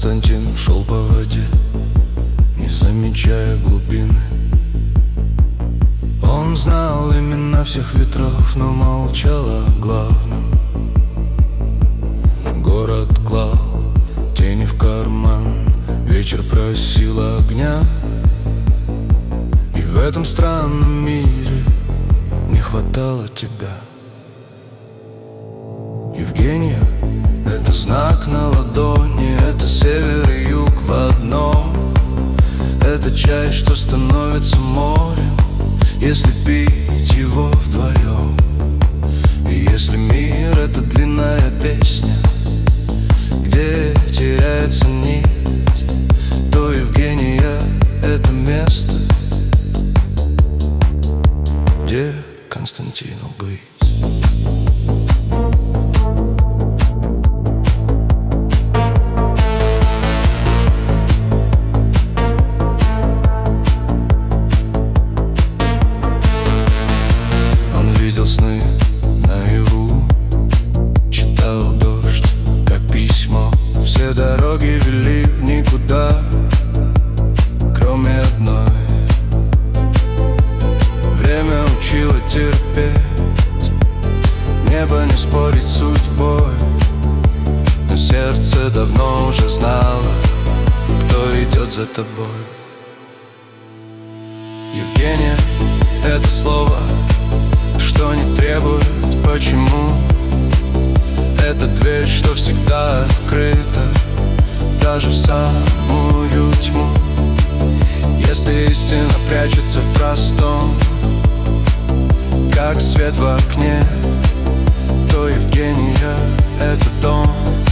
Константин шел по воде, не замечая глубины. Он знал имена всех ветров, но молчал о главном. Город клал тени в карман, вечер просил огня. И в этом странном мире не хватало тебя. Евгения — это знак на ладони, это север и юг в одном. Это чай, что становится морем, если пить его вдвоем. И если мир — это длинная песня, где теряется нить, то Евгения — это место, где Константину быть. Видел сны наяву, читал дождь, как письмо. Все дороги вели в никуда, кроме одной. Время учило терпеть, небо не спорить с судьбой. Но сердце давно уже знало, кто идет за тобой. Евгения — это слово, что не требует почему. Это дверь, что всегда открыта, даже в самую тьму. Если истина прячется в простом, как свет в окне, то Евгения — это дом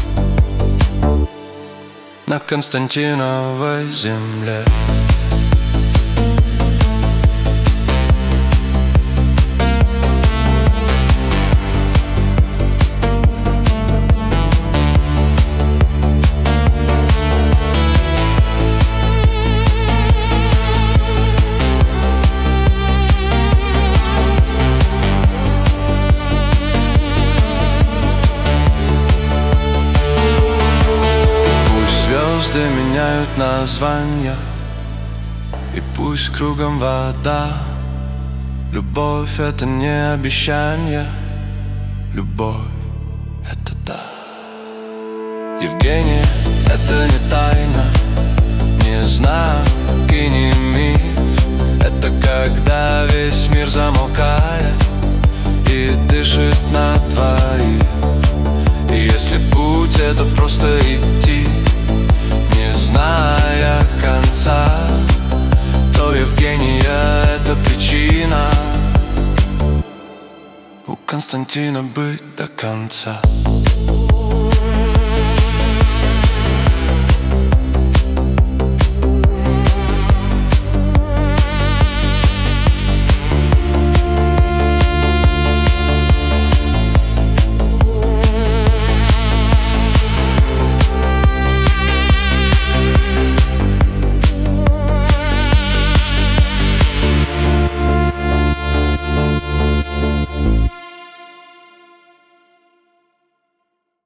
на Константиновой земле. Звезды меняют названия, и пусть кругом вода. Любовь — это не обещание, любовь — это да. Евгения — это не тайна, не знак и не миф. Это когда весь мир замолкает и дышит на двоих. И если путь — это просто идти, не зная конца, то Евгения — это причина у Константина быть до конца.